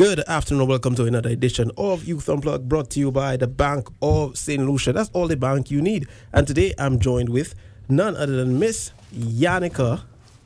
Good afternoon. Welcome to another edition of Youth Unplugged, brought to you by the Bank of St. Lucia. That's all the bank you need. And today I'm joined with none other than Miss Yannicka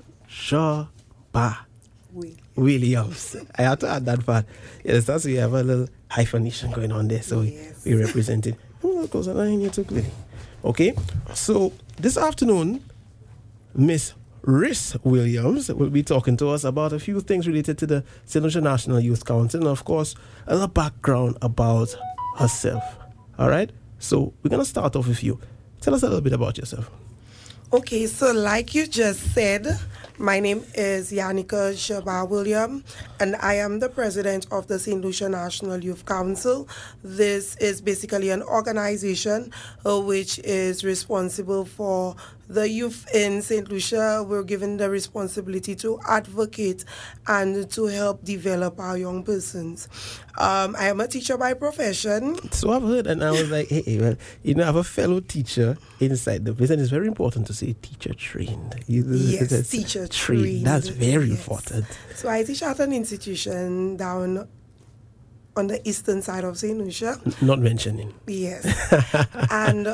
Shaba Williams. I have to add that part. Yes, that's we have a little hyphenation going on there. So we represent it. Goes along here too clearly. Okay, so this afternoon, Miss Riss Williams will be talking to us about a few things related to the St. Lucia National Youth Council and, of course, a little background about herself. All right? So we're going to start off with you. Tell us a little bit about yourself. Okay, so like you just said, my name is Yannicka Shaba Williams, and I am the president of the St. Lucia National Youth Council. This is basically an organization which is responsible for the youth in St. Lucia. We're given the responsibility to advocate and to help develop our young persons. I am a teacher by profession. So I've heard, and I was like, hey, well, I have a fellow teacher inside the place, and it's very important to say teacher trained. Yes, teacher trained. That's very important. So I teach at an institution down on the eastern side of St. Lucia. Not mentioning. Yes. And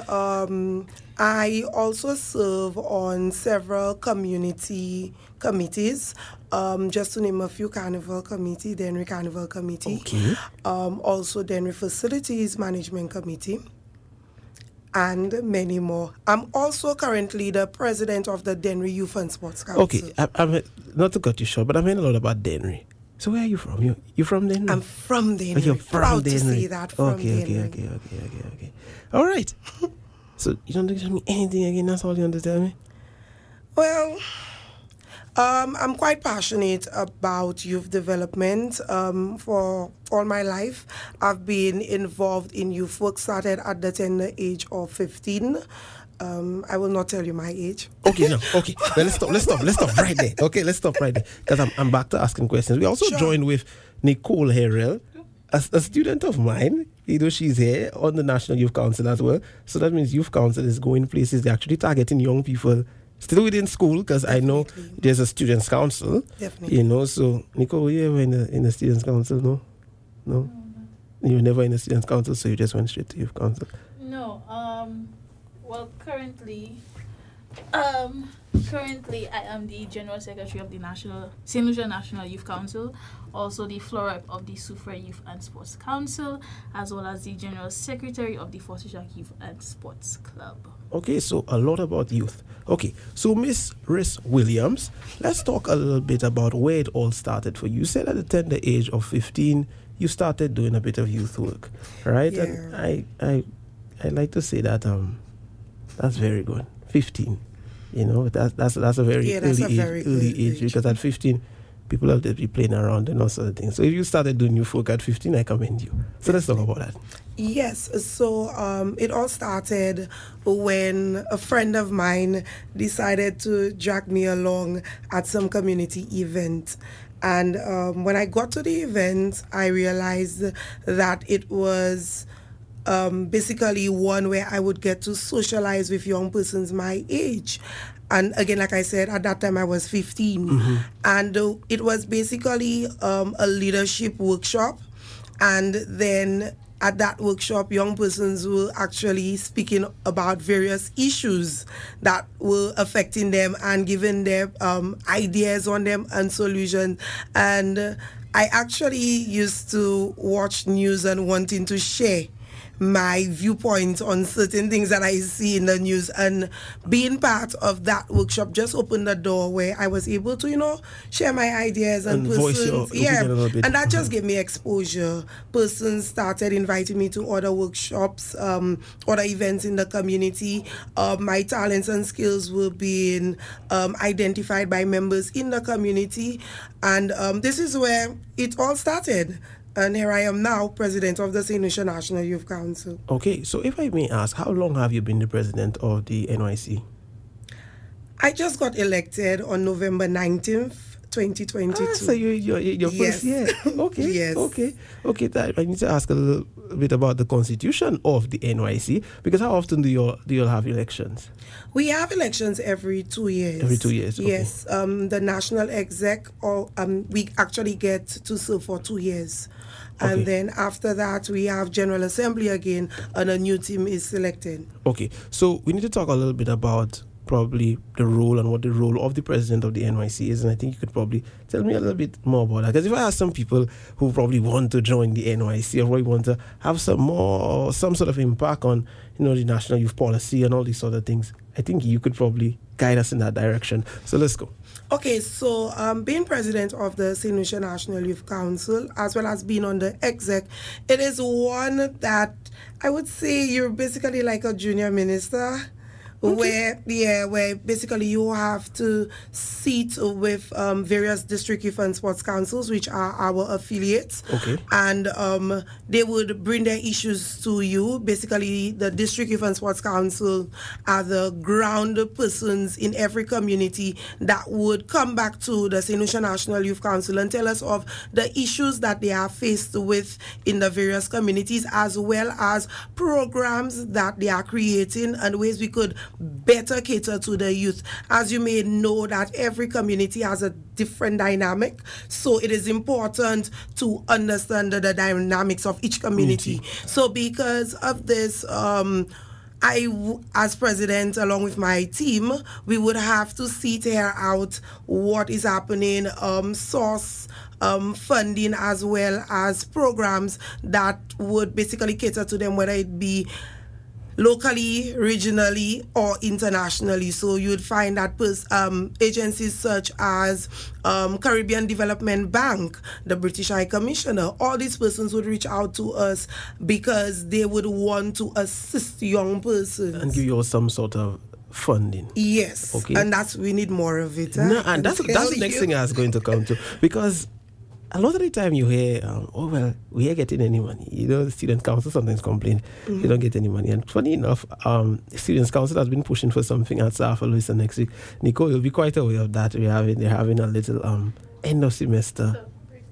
I also serve on several community committees, just to name a few: Carnival Committee, Dennery Carnival Committee, okay. Also Dennery Facilities Management Committee, and many more. I'm also currently the president of the Dennery Youth and Sports Council. Okay, I'm not to cut you short, but I've heard a lot about Dennery. So where are you from? You from Dennery? I'm from Dennery. Oh, you're from Proud Dennery. to say that from Dennery. Okay. All right. So you don't tell me anything again? That's all you want to tell me? Well, I'm quite passionate about youth development. For all my life, I've been involved in youth work, started at the tender age of 15. I will not tell you my age. Okay, no. Okay. Then let's stop right there. Okay, let's stop right there. Because I'm back to asking questions. We also joined with Nicole Harrell, a student of mine. She's here on the National Youth Council as well. So that means Youth Council is going places. They're actually targeting young people still within school, because I know there's a Students' Council. Definitely. So Nicole, were you ever in the Students' Council? No? You were never in the Students' Council, so you just went straight to Youth Council? No. Well, currently I am the General Secretary of the St. Lucia National Youth Council, also the floor rep of the Soufrière Youth and Sports Council, as well as the General Secretary of the Fort Jacques Youth and Sports Club. Okay, so a lot about youth. Okay, so Miss Riss Williams, let's talk a little bit about where it all started for you. You said at the tender age of 15, you started doing a bit of youth work, right? Yeah. And I like to say that that's very good. 15, that's a very early age, because at 15, people have to be playing around and all sort of things. So if you started doing youth work at 15, I commend you. So let's talk about that. Yes, so it all started when a friend of mine decided to drag me along at some community event. And when I got to the event, I realized that it was basically one where I would get to socialize with young persons my age. And again, like I said, at that time I was 15. Mm-hmm. And it was basically a leadership workshop. And then at that workshop, young persons were actually speaking about various issues that were affecting them and giving their ideas on them and solutions. And I actually used to watch news and wanting to share my viewpoint on certain things that I see in the news, and being part of that workshop just opened the door where I was able to, share my ideas and persons, and that just gave me exposure. Persons started inviting me to other workshops, other events in the community. My talents and skills were being identified by members in the community, and this is where it all started. And here I am now, president of the St. Lucia National Youth Council. Okay, so if I may ask, how long have you been the president of the NYC? I just got elected on November 19th 2022. So your first Yes. year. Okay. Yes. Okay. I need to ask a little bit about the constitution of the NYC, because how often do you all have elections? We have elections every 2 years. Every 2 years, okay. Yes. The national exec, or we actually get to serve for 2 years. And Okay. then after that, we have General Assembly again, and a new team is selected. Okay, so we need to talk a little bit about probably the role and what the role of the president of the NYC is, and I think you could probably tell me a little bit more about that. Because if I ask some people who probably want to join the NYC or probably want to have some sort of impact on, the national youth policy and all these sort of things, I think you could probably guide us in that direction. So let's go. Okay, so being president of the St. Lucia National Youth Council, as well as being on the exec, it is one that I would say you're basically like a junior minister. Where basically you have to sit with various district youth and sports councils, which are our affiliates. Okay. And they would bring their issues to you. Basically, the district youth and sports council are the ground persons in every community that would come back to the St. Lucia National Youth Council and tell us of the issues that they are faced with in the various communities, as well as programs that they are creating and ways we could better cater to the youth. As you may know, that every community has a different dynamic, so it is important to understand the dynamics of each community. So because of this, as president, along with my team, we would have to tear out what is happening, source funding, as well as programs that would basically cater to them, whether it be locally, regionally, or internationally. So you'd find that agencies such as Caribbean Development Bank, the British High Commissioner, all these persons would reach out to us because they would want to assist young persons. And give you some sort of funding. Yes. Okay. And we need more of it. No, and that's the next thing I was going to come to, because a lot of the time you hear, we ain't getting any money. The student council sometimes complain they don't get any money. And funny enough, the students council has been pushing for something at South Louisa next week. Nico, you'll be quite aware of that. They're having a little end of semester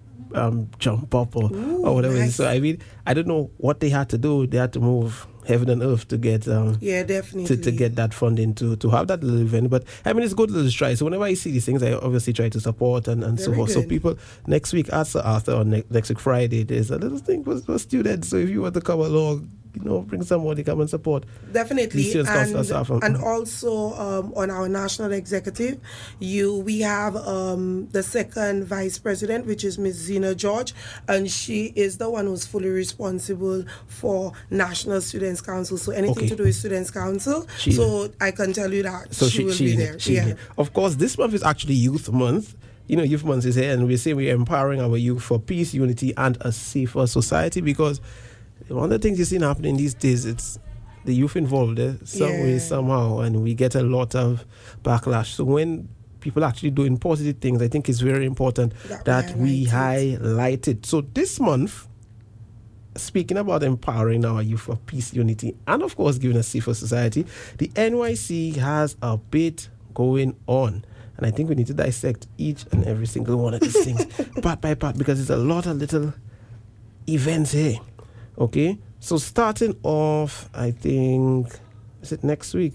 jump up or whatever. Nice. So I don't know what they had to do. They had to move heaven and earth to get definitely to get that funding to have that little event. But it's good to try. So whenever I see these things, I obviously try to support and so forth. So people, next week at Sir Arthur or next week Friday, there's a little thing for students. So if you want to come along, bring somebody, come and support. Definitely. And And also on our national executive, we have the second vice president, which is Ms. Zina George, and she is the one who's fully responsible for National Students Council. So anything to do with Students Council, I can tell you that she will be there. Here. Of course, this month is actually Youth Month. Youth Month is here, and we say we're empowering our youth for peace, unity, and a safer society, because one of the things you're seeing happening these days, it's the youth involved some way, somehow, and we get a lot of backlash. So when people actually doing positive things, I think it's very important that we highlight it. So this month, speaking about empowering our youth for peace, unity, and of course giving a safer society, the NYC has a bit going on. And I think we need to dissect each and every single one of these things part by part, because there's a lot of little events here. Okay, so starting off, I think, is it next week?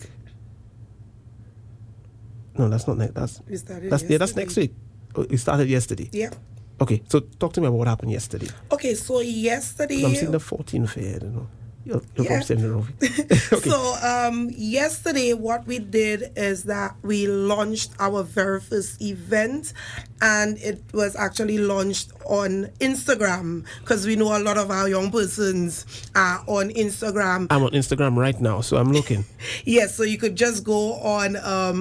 No, that's not next. That's next week. It started yesterday. Yeah. Okay, so talk to me about what happened yesterday. Okay, so yesterday, I'm seeing the 14th here. I don't know. You're probably saying the wrong thing. Okay. So yesterday what we did is that we launched our very first event, and it was actually launched on Instagram, because we know a lot of our young persons are on Instagram. I'm on Instagram right now, so I'm looking. Yes, so you could just go on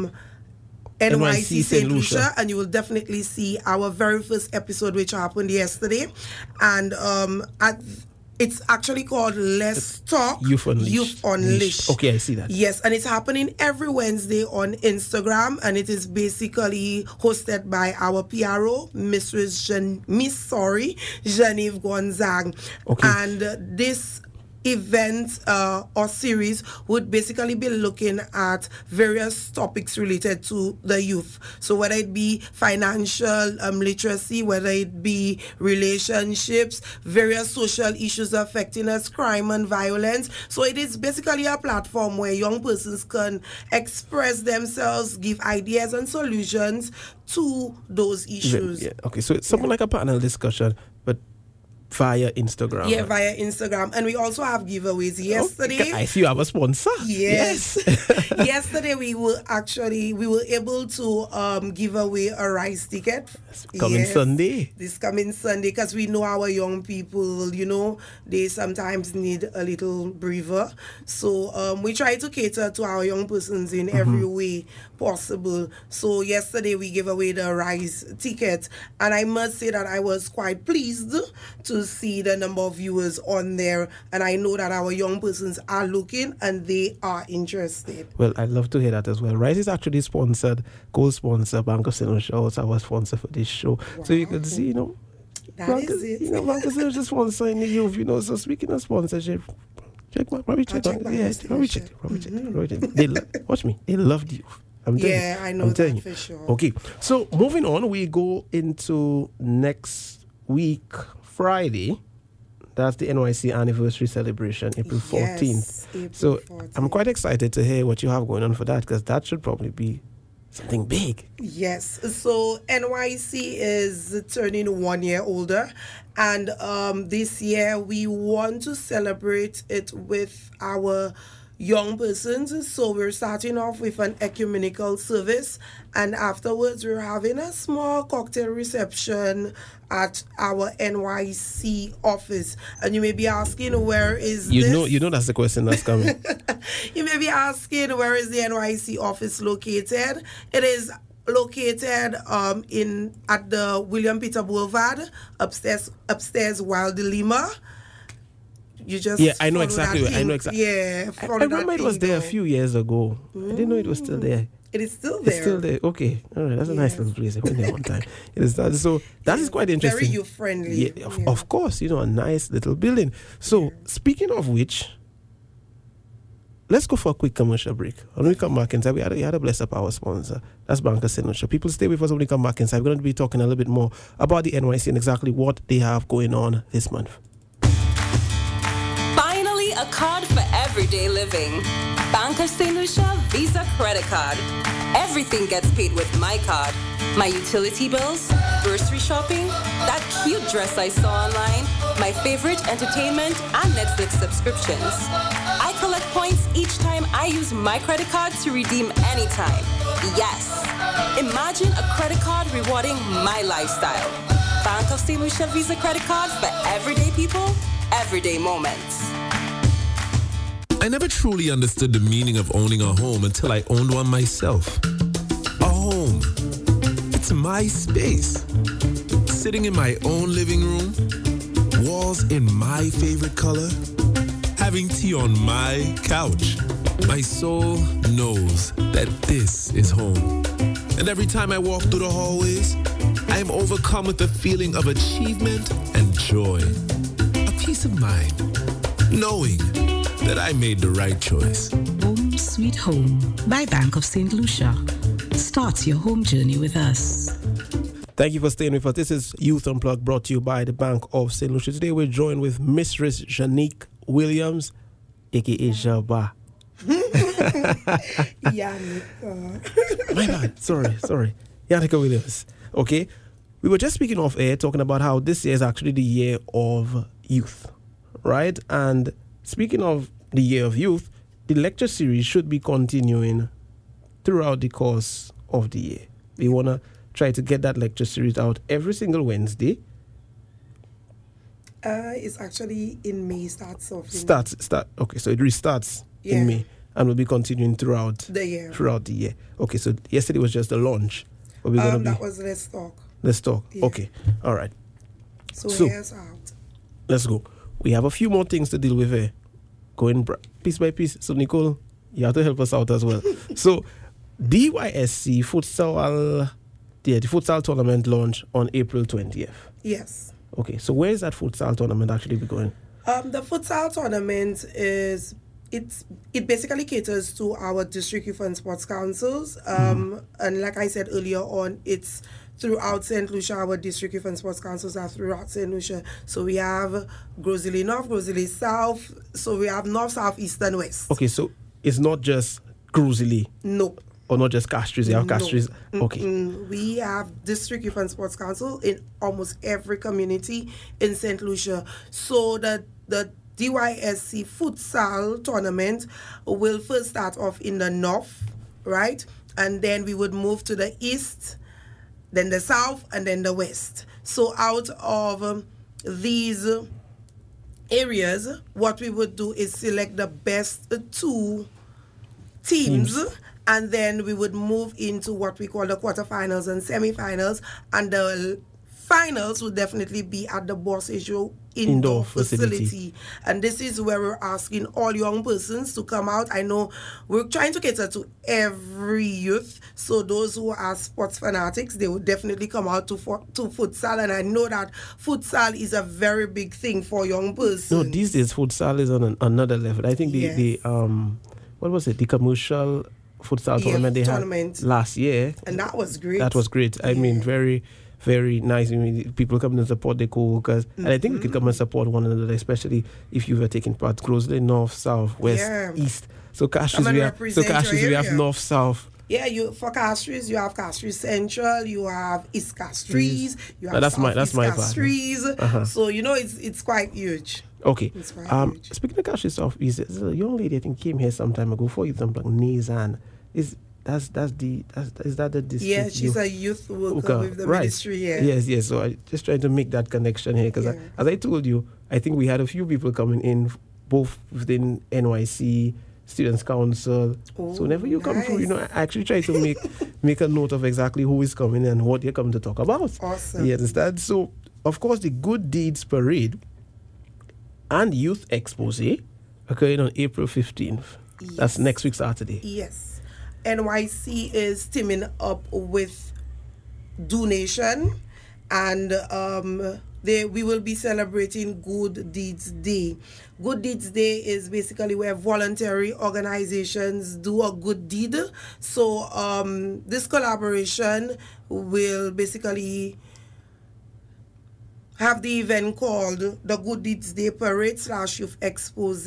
NYC St. Lucia, and you will definitely see our very first episode, which happened yesterday. And it's actually called Let's Talk Youth Unleashed. Okay, I see that. Yes, and it's happening every Wednesday on Instagram, and it is basically hosted by our PRO, Miss Genevieve Gonzague. Okay. And this event or series would basically be looking at various topics related to the youth. So whether it be financial literacy, whether it be relationships, various social issues affecting us, crime and violence. So it is basically a platform where young persons can express themselves, give ideas and solutions to those issues. Yeah. Okay, so it's something like a panel discussion, but via Instagram. Yeah, via Instagram. And we also have giveaways. Yesterday, I see you have a sponsor. Yes. Yesterday we were able to give away a Rise ticket. Coming Sunday. This coming Sunday, because we know our young people, you know, they sometimes need a little breather. So we try to cater to our young persons in every way possible. So yesterday we gave away the Rise ticket, and I must say that I was quite pleased to see the number of viewers on there, and I know that our young persons are looking and they are interested. Well, I'd love to hear that as well. Rise is actually sponsored, co-sponsor, Bank of St. Lucia also our sponsor for this show. Wow. So you can see, you know, That is it. You know, Bank of St. Lucia sponsoring the youth, you know. So speaking of sponsorship, probably check. Watch me. They love the youth. I'm telling you. I know that for sure. Okay, so moving on, we go into next week, Friday. That's the NYC anniversary celebration, April 14th. Yes, April So 14th. I'm quite excited to hear what you have going on for that, because that should probably be something big. Yes, so NYC is turning 1 year older, and this year we want to celebrate it with our young persons. So we're starting off with an ecumenical service, and afterwards we're having a small cocktail reception at our NYC office. And you may be asking, where is this? You know that's the question that's coming. You may be asking, where is the NYC office located? It is located at the William Peter Boulevard, upstairs Wild Lima. You just I know exactly. Yeah, I remember it was there a few years ago. I didn't know it was still there. It is still there. It's still there. Okay, all right. That's a nice little place. I went there one time. It is that. So that is quite interesting. Very youth friendly. Yeah, of course. You know, a nice little building. So speaking of which, let's go for a quick commercial break. When we come back inside, we had to bless up our sponsor. That's Bank of St. Lucia. People stay with us when we come back inside. We're going to be talking a little bit more about the NYC and exactly what they have going on this month. Finally, a card for everyday living. Bank of St. Lucia Visa Credit Card. Everything gets paid with my card. My utility bills, grocery shopping, that cute dress I saw online, my favorite entertainment, and Netflix subscriptions. I collect points each time I use my credit card to redeem anytime. Yes, imagine a credit card rewarding my lifestyle. Bank of St. Lucia Visa Credit Card for everyday people, everyday moments. I never truly understood the meaning of owning a home until I owned one myself. A home. It's my space. Sitting in my own living room, walls in my favorite color, having tea on my couch. My soul knows that this is home. And every time I walk through the hallways, I am overcome with the feeling of achievement and joy. A peace of mind, knowing that I made the right choice. Home Sweet Home by Bank of St. Lucia. Start your home journey with us. Thank you for staying with us. This is Youth Unplugged, brought to you by the Bank of St. Lucia. Today we're joined with Mistress Janique Williams, a.k.a. Jabba. Yanika. My bad. Sorry. Yanika Williams. Okay. We were just speaking off air, talking about how this year is actually the year of youth, right? And speaking of the year of youth, the lecture series should be continuing throughout the course of the year. We want to try to get that lecture series out every single Wednesday. It's actually in May, starts off. Okay, so it restarts in May and will be continuing throughout the year. Okay, so yesterday was just the launch. That was Let's Talk. Let's Talk. Yeah. Okay, all right. So here's out. Let's go. We have a few more things to deal with here. Going piece by piece. So, Nicole, you have to help us out as well. So, DYSC futsal, the futsal tournament launch on April 20th. Yes. Okay, so where is that futsal tournament actually be going? The futsal tournament it basically caters to our district youth and sports councils. And like I said earlier on, it's throughout St. Lucia. Our district youth and sports councils are throughout St. Lucia. So we have Grosili North, Grosili South. So we have North, South, East, and West. Okay, so it's not just Grosili. No. Or not just Castries. You have No. Castries. Okay. We have district youth and sports council in almost every community in St. Lucia. So the DYSC futsal tournament will first start off in the north, right? And then we would move to the east, then the south, and then the west. So out of these areas, what we would do is select the best two teams. And then we would move into what we call the quarterfinals and semifinals, and the finals would definitely be at the Boss Issue indoor facility. And this is where we're asking all young persons to come out. I know we're trying to cater to every youth, so those who are sports fanatics, they would definitely come out to futsal, and I know that futsal is a very big thing for young persons. No, these days futsal is on another level. I think the what was it? The commercial futsal tournament they had last year, and that was great. That was great. I mean, very, very nice. I mean, people come to support their co-workers, and I think we could come and support one another, especially if you were taking part closely north, south, west, east. So Castries, we have north, south. Yeah, for Castries, you have Castries Central, you have East Castries, you have that's my Castries. So it's quite huge. Okay. Speaking of Castries South East, there's a young lady I think came here some time ago for Youth Unplugged, Nazan. Is that the district? Yeah, she's a youth worker with the ministry here. Yes. So I just trying to make that connection here because as I told you, I think we had a few people coming in, both within NYC, Students' Council. So whenever you come through, I actually try to make a note of exactly who is coming and what they come to talk about. Awesome. You understand? So, of course, the Good Deeds Parade and Youth Expose occurring on April 15th. Yes. That's next week Saturday. Yes. NYC is teaming up with Donation, and we will be celebrating Good Deeds Day. Good Deeds Day is basically where voluntary organizations do a good deed. So this collaboration will basically have the event called the Good Deeds Day Parade / Youth Expose.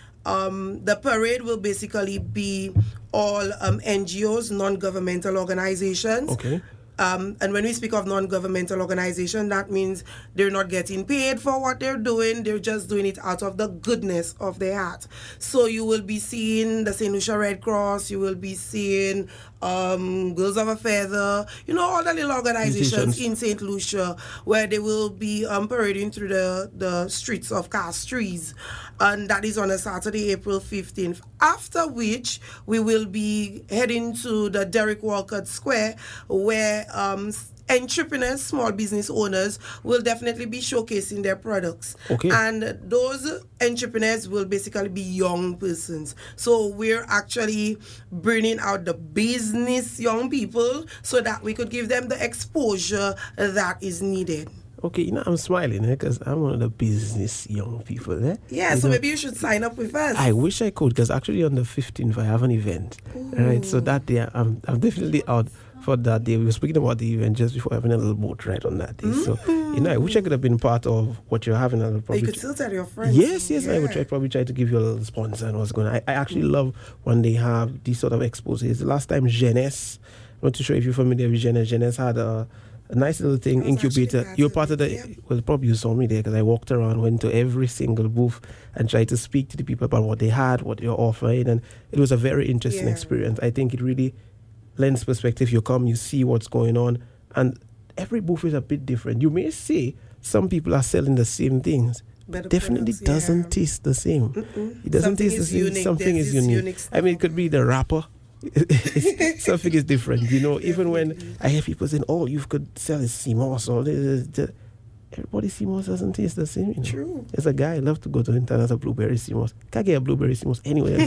The parade will basically be all NGOs, non-governmental organizations. Okay. And when we speak of non-governmental organization, that means they're not getting paid for what they're doing. They're just doing it out of the goodness of their heart. So you will be seeing the St. Lucia Red Cross. You will be seeing Girls of a Feather. All the little organizations in St. Lucia where they will be parading through the streets of Castries. And that is on a Saturday, April 15th. After which, we will be heading to the Derek Walcott Square where entrepreneurs, small business owners will definitely be showcasing their products. Okay. And those entrepreneurs will basically be young persons. So we're actually bringing out the business young people so that we could give them the exposure that is needed. Okay, I'm smiling because I'm one of the business young people there. Yeah, so maybe you should sign up with us. I wish I could because actually on the 15th I have an event. Right, so that day I'm definitely out for that day. We were speaking about the event just before having a little boat ride on that day. So, I wish I could have been part of what you're having. You could still tell your friends. Yes, I would probably try to give you a little sponsor and what's going on. I actually love when they have these sort of exposes. The last time Jeunesse, I'm not too sure if you're familiar with Jeunesse. Jeunesse had a nice little thing, incubator. You're part of the, well, probably you saw me there because I walked around, went to every single booth and tried to speak to the people about what they had, what you're offering. And it was a very interesting experience. I think it really lends perspective. You come, you see what's going on, and every booth is a bit different. You may say some people are selling the same things. Definitely doesn't taste the same. It doesn't taste the same. Something is unique. I mean, it could be the wrapper. Something is different, even when I hear people saying, oh, you could sell a CMOS or everybody CMOS doesn't taste the same. True. There's a guy I love to go to international blueberry CMOS. Can't get a blueberry CMOS anywhere.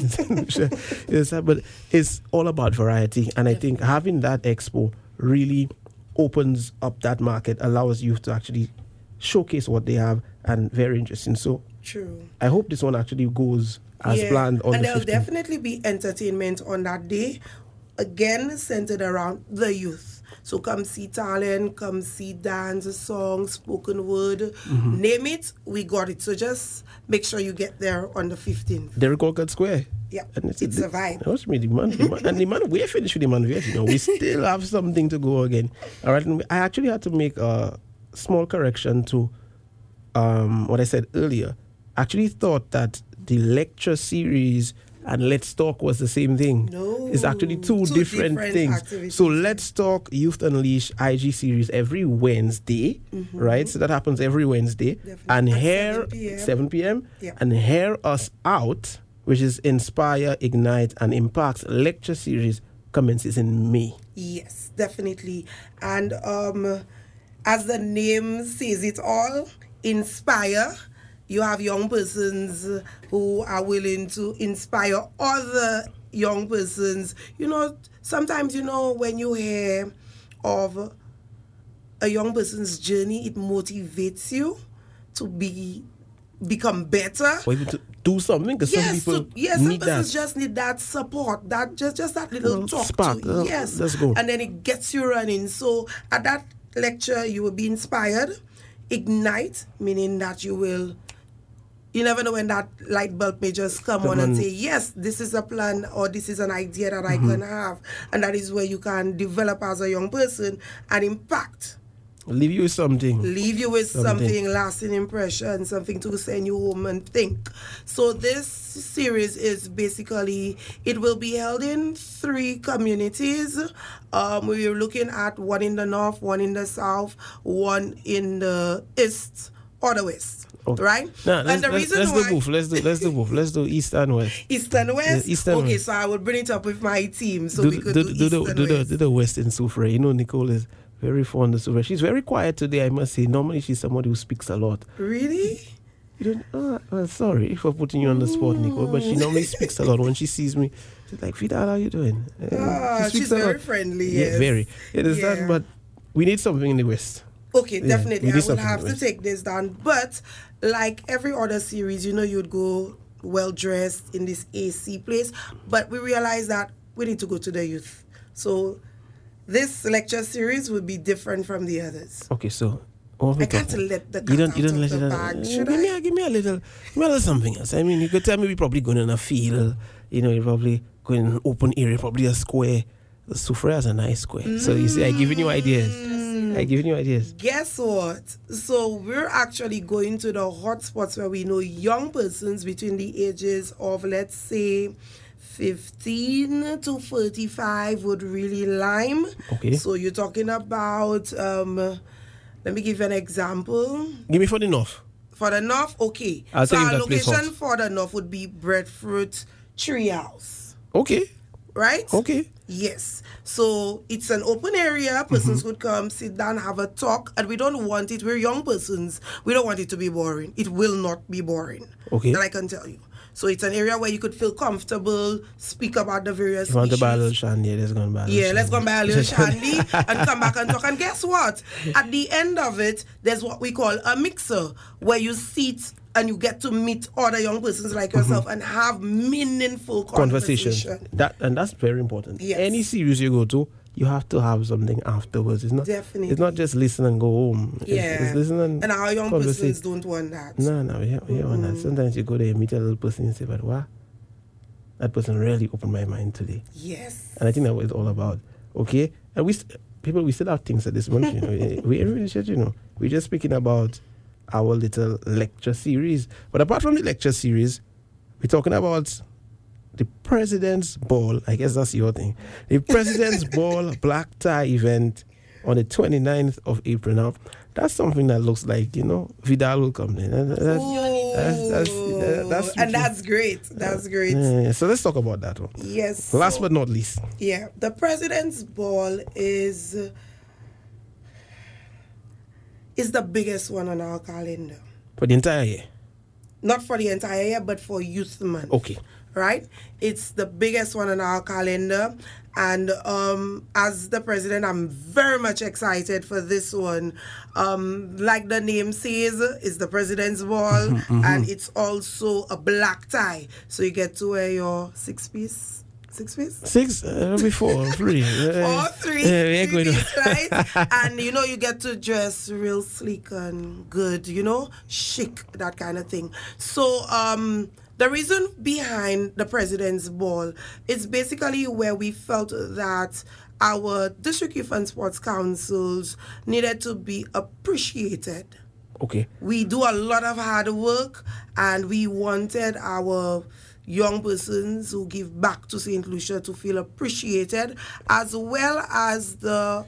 But it's all about variety, and I think having that expo really opens up that market, allows youth to actually showcase what they have, and very interesting. So True. I hope this one actually goes as planned on and the there'll 15th. definitely be entertainment on that day, again centered around the youth. So come see talent, come see dance, songs, spoken word, Mm-hmm. name it, we got it. So just make sure you get there on the 15th. Derek Orchard Square. Yeah, And it's a vibe. Trust me, and the man, we're finished with the man, you know, we still have something to go again. All right, and I actually had to make a small correction to what I said earlier. I actually thought that the lecture series and Let's Talk was the same thing. No, It's actually two different things. activities. So Let's Talk Youth Unleash IG series every Wednesday, right? So that happens every Wednesday. Definitely. And At here, 7 p.m. 7 p.m. Yeah. And Hear Us Out, which is Inspire, Ignite, and Impact's lecture series, commences in May. Yes, definitely. And as the name says it all, inspire. You have young persons who are willing to inspire other young persons. You know, sometimes, you know, when you hear of a young person's journey, it motivates you to become better. Or even to do something, because some people some need persons that. just need that support, that just that little talk spark. to yes, Let's go. and then it gets you running. So at that lecture, you will be inspired, ignite, meaning that you never know when that light bulb may just come on and say, yes, this is a plan or this is an idea that I can have, and that is where you can develop as a young person and impact. Leave you with something. Leave you with something lasting impression, something to send you home and think. So this series is basically, it will be held in 3 communities. We are looking at one in the north, one in the south, one in the east or the west. Okay. Right? Now, and the reason let's why do both. Let's do both. Let's do east and west. east and west. Yeah, east and okay, west. so I will bring it up with my team so we could do east and west. Do the west in Soufriere. You know, Nicole is very fond of Soufriere. She's very quiet today, I must say. Normally, she's somebody who speaks a lot. Really? You don't, well, sorry for putting you on the spot, Nicole, but she normally speaks a lot. When she sees me, she's like, Vida, how are you doing? She she's speaks a very lot. friendly, Yeah, yes. very. It is Yeah. that, but we need something in the west. Okay, Yeah, definitely. we I need will something have to worse. take this down. But like every other series, you know, you'd go well dressed in this AC place. But we realize that we need to go to the youth. So this lecture series would be different from the others. Okay, so what we I can't talking? let the You cat don't out of let the it bag, should give I? me a little something else. I mean, you could tell me we probably going in a field. You know, you're probably going in an open area, probably a square. The Soufriere is a nice square. So you see, I'm giving you ideas. I'm giving you ideas. Guess what? So we're actually going to the hot spots where we know young persons between the ages of, let's say, 15 to 35 would really lime. Okay. So you're talking about, let me give you an example. Give me for the north. For the north, okay. I'll So take you our to that place location hot. for the north would be Breadfruit Treehouse, Okay. right? Okay. Yes. So it's an open area. Persons Mm-hmm. could come, sit down, have a talk, and we don't want it. We're young persons. We don't want it to be boring. It will not be boring. Okay. That I can tell you. So it's an area where you could feel comfortable, speak about the various If you want to issues. buy a little shandy, let's go and buy a little Yeah, let's go and buy a little shandy shandy. and come back and talk. And guess what? At the end of it, there's what we call a mixer, where you sit and you get to meet other young persons like yourself and have meaningful conversation. That's very important. Yes. Any series you go to, you have to have something afterwards. It's not Definitely. It's not just listen and go home. Yeah. It's listen and our young conversate. persons don't want that. No, we want that. Sometimes you go there, you meet a little person, and say, "But what? That person really opened my mind today." Yes. And I think that's what it's all about. Okay, and we still have things at this moment. You know, we really should. You know, we're just speaking about our little lecture series. But apart from the lecture series, we're talking about the President's Ball. I guess that's your thing. The President's Ball Black Tie event on the 29th of April. Now, that's something that looks like, you know, Vidal will come in. And that's great. That's great. Yeah, so let's talk about that one. Yes. Last but not least. Yeah, the President's Ball is the biggest one on our calendar. For the entire year. Not for the entire year, but for Youth Month. Okay. right? It's the biggest one on our calendar. And as the president, I'm very much excited for this one. Like the name says, it's the president's ball, and it's also a black tie. So you get to wear your six-piece. Six, before, three. Or three, three-piece, right? And, you get to dress real sleek and good, chic, that kind of thing. So, the reason behind the President's Ball is basically where we felt that our District Youth and Sports Councils needed to be appreciated. Okay. We do a lot of hard work, and we wanted our young persons who give back to St. Lucia to feel appreciated, as well as the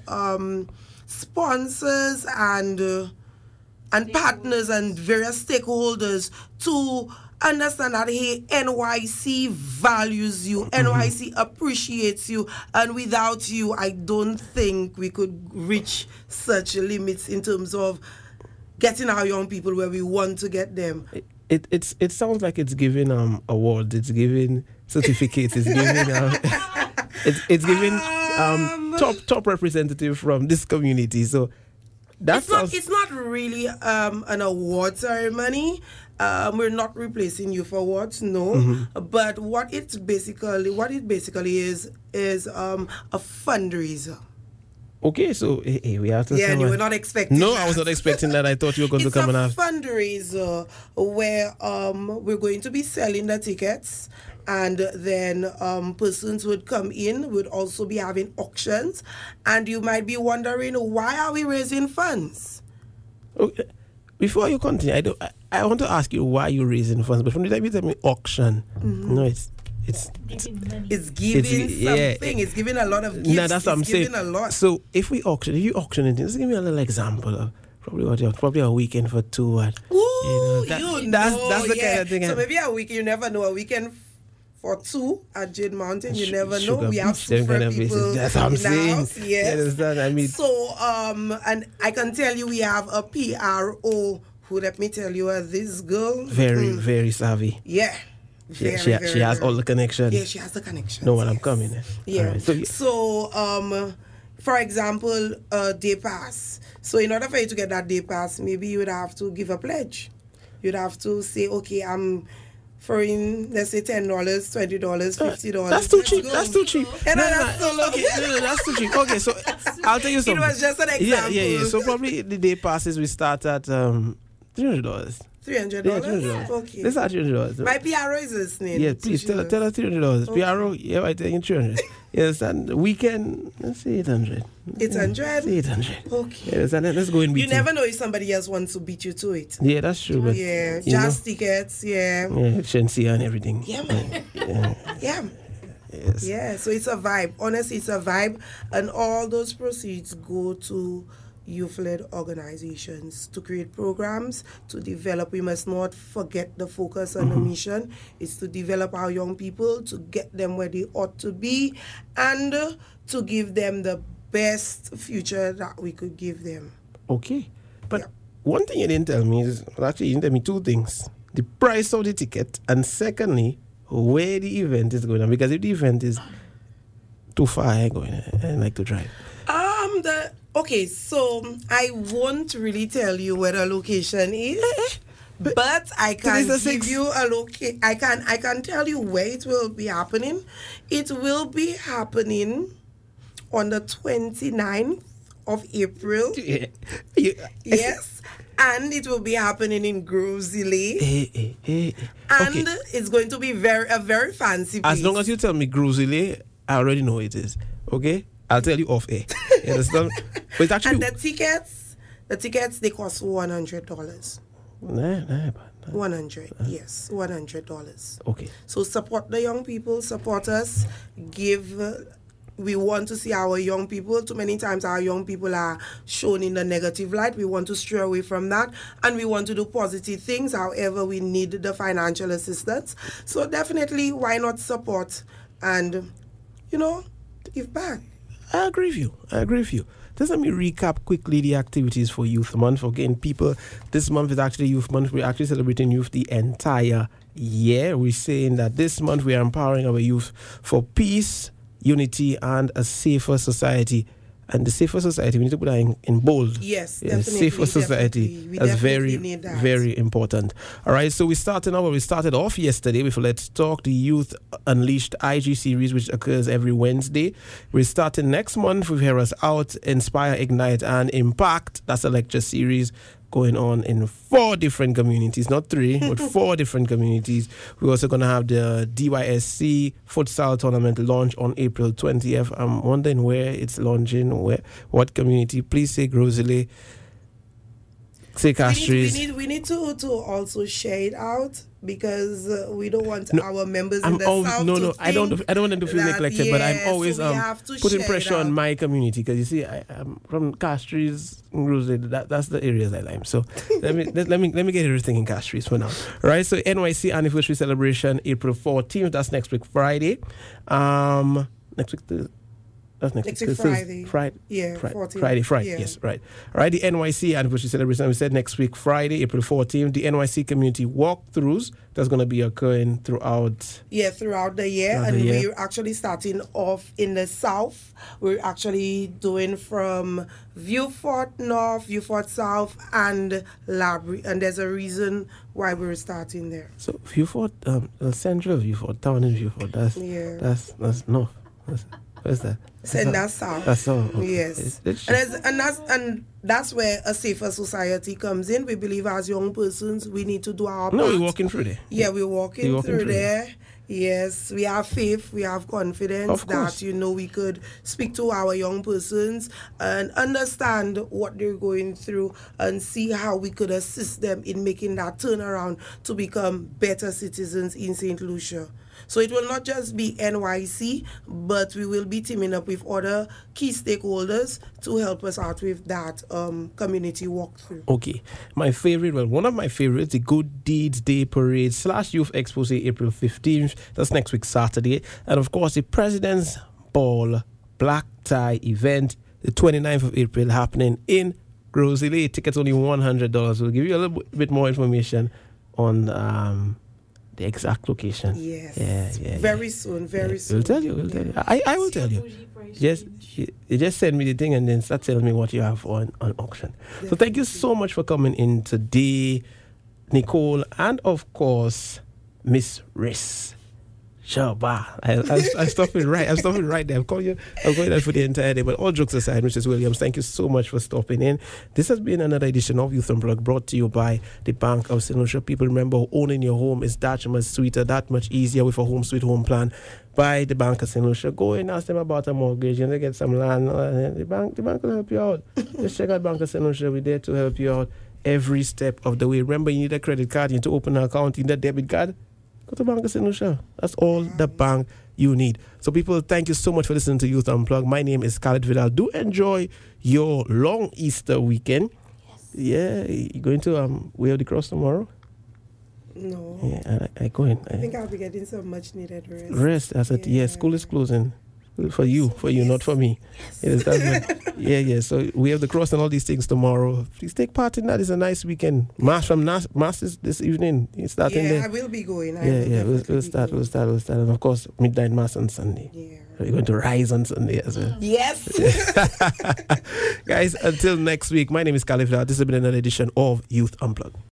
sponsors and partners and various stakeholders to understand that, hey, NYC values you, NYC appreciates you, and without you, I don't think we could reach such limits in terms of getting our young people where we want to get them. It sounds like it's giving awards, it's giving certificates, it's giving it's giving top representative from this community. So it's not really an award ceremony. We're not replacing youth awards, no. But what it basically is a fundraiser. Okay, so we have to. Yeah, and you were not expecting. No, that. I was not expecting that. I thought you were going to come and have. It's a fundraiser where we're going to be selling the tickets, and then persons would come in. Would also be having auctions, and you might be wondering, why are we raising funds? Okay. Before you continue, I want to ask you why you're raising funds. But from the time you tell me auction, no, it's giving something. It's giving a lot of gifts. No, that's what I'm saying. A lot. So if you auction anything, just give me a little example of probably a weekend for two. That's the kind of thing. So maybe a week, you never know. A weekend for two at Jade Mountain, you never know. We have super people that's what I'm saying. House, yes. I mean, so and I can tell you, we have a PRO who, let me tell you, this girl very very savvy. Yeah. She has all the connections. Yeah, she has the connections. Know what I'm coming in. Yeah. Right. So, for example, day pass. So in order for you to get that day pass, maybe you would have to give a pledge. You'd have to say, okay, I'm throwing, let's say, $10, $20, $50. That's too cheap. That's too cheap. That's too cheap. Okay, so I'll tell you something. It was just an example. Yeah. So probably the day passes we start at $300. $300? Yeah. Okay. This is $300. My PRO is listening. Yeah, please tell her $300. Okay. PRO, yeah, I tell you $300. Yes, and weekend, let's say 800. 800? 800. Okay. Yes, and let's go in between. You never know if somebody else wants to beat you to it. Yeah, that's true. But, yeah, just tickets, yeah. Yeah, Shensia and everything. Yeah, man. Yeah. Yes. Yeah, so it's a vibe. Honestly, it's a vibe. And all those proceeds go to youth-led organizations to create programs, to develop. We must not forget the focus on the mission. It's to develop our young people, to get them where they ought to be, and to give them the best future that we could give them. Okay. But one thing you didn't tell me is, actually you didn't tell me two things. The price of the ticket, and secondly, where the event is going on. Because if the event is too far, I like to drive. Okay, so I won't really tell you where the location is, but I can give you a location. I can tell you where it will be happening. It will be happening on the 29th of April. Yes. And it will be happening in Groseley. And it's going to be a very fancy place. As long as you tell me Groseley, I already know it is. Okay? I'll tell you off air. You understand? But it's actually... And the tickets, they cost $100. Nah. 100, yes, $100. Okay. So support the young people, support us, we want to see our young people. Too many times our young people are shown in the negative light. We want to stray away from that, and we want to do positive things. However, we need the financial assistance. So definitely, why not support and, give back? I agree with you. Just let me recap quickly the activities for Youth Month. Again, people, this month is actually Youth Month. We're actually celebrating youth the entire year. We're saying that this month we are empowering our youth for peace, unity, and a safer society. And the safer society, we need to put that in bold. Yes, yeah, definitely. Safer society. Definitely. That's definitely need that. very important. All right, so we started off yesterday with Let's Talk, the Youth Unleashed IG series, which occurs every Wednesday. We're starting next month with Hear Us Out, Inspire, Ignite, and Impact. That's a lecture series going on in 4 different communities, not 3, but 4 different communities. We're also going to have the DYSC futsal tournament launch on April 20th. I'm wondering where it's launching, what community. Please say Grosley, say Castries. We need to also share it out, because we don't want our members in the South No, I don't want them to feel neglected, but I'm always so putting pressure on my community, because you see, I'm from Castries, that's the areas I like. So let me get everything in Castries for now. All right, so NYC anniversary celebration, April 14th. That's next week Friday. Next week. That's next week Friday. Yeah, 14th. Friday. Yeah. Yes, right. All right, the NYC anniversary celebration, we said next week, Friday, April 14th. The NYC community walkthroughs, that's going to be occurring throughout the year. We're actually starting off in the South. We're actually doing from Vieux-Fort North, Vieux-Fort South, and Labrie. And there's a reason why we're starting there. So Vieux-Fort, central Vieux-Fort, town in Vieux-Fort, that's north. Where's that? And that's south. That's all. Okay. Yes. And that's where a safer society comes in. We believe as young persons we need to do our part. No, we're walking through there. Yeah, we're walking through there. Yes, we have faith, we have confidence that, we could speak to our young persons and understand what they're going through and see how we could assist them in making that turnaround to become better citizens in St. Lucia. So it will not just be NYC, but we will be teaming up with other key stakeholders to help us out with that community walkthrough. Okay. One of my favorites, the Good Deeds Day Parade / Youth Expose, April 15th. That's next week, Saturday. And of course, the President's Ball Black Tie event, the 29th of April, happening in Grosley. Tickets only $100. We'll give you a little bit more information on the exact location. Yes. Yeah. Very soon. We'll tell you. I will tell you. Yes, you just send me the thing and then start telling me what you have on auction. So thank you so much for coming in today, Nicole, and of course, Miss Riss. Shaba. I stop it right. I'm stopping right there. I'm going there for the entire day. But all jokes aside, Mrs. Williams, thank you so much for stopping in. This has been another edition of Youth Unplugged, brought to you by the Bank of St. Lucia. People, remember, owning your home is that much sweeter, that much easier with a home sweet home plan by the Bank of St. Lucia. Go and ask them about a mortgage and they get some land. The bank will help you out. Just check out Bank of St. Lucia. We're there to help you out every step of the way. Remember, you need a credit card. You need to open an account. You need a debit card. Go to Bank of St. Lucia. That's all the bank you need. So people, thank you so much for listening to Youth Unplugged. My name is Khaled Vidal. Do enjoy your long Easter weekend. Yes. Yeah, you going to Way of the Cross tomorrow? No. Yeah, I go in. I think I'll be getting some much needed rest. Rest. I said, yeah, school is closing. For you, not for me. Yes. Yeah. So we have the cross and all these things tomorrow. Please take part in that. It's a nice weekend. Mass is this evening. It's starting there. I will be going. We'll start. And of course, midnight mass on Sunday. Yeah. We're going to rise on Sunday as well. Yes. Guys, until next week, my name is Khaled. This has been another edition of Youth Unplugged.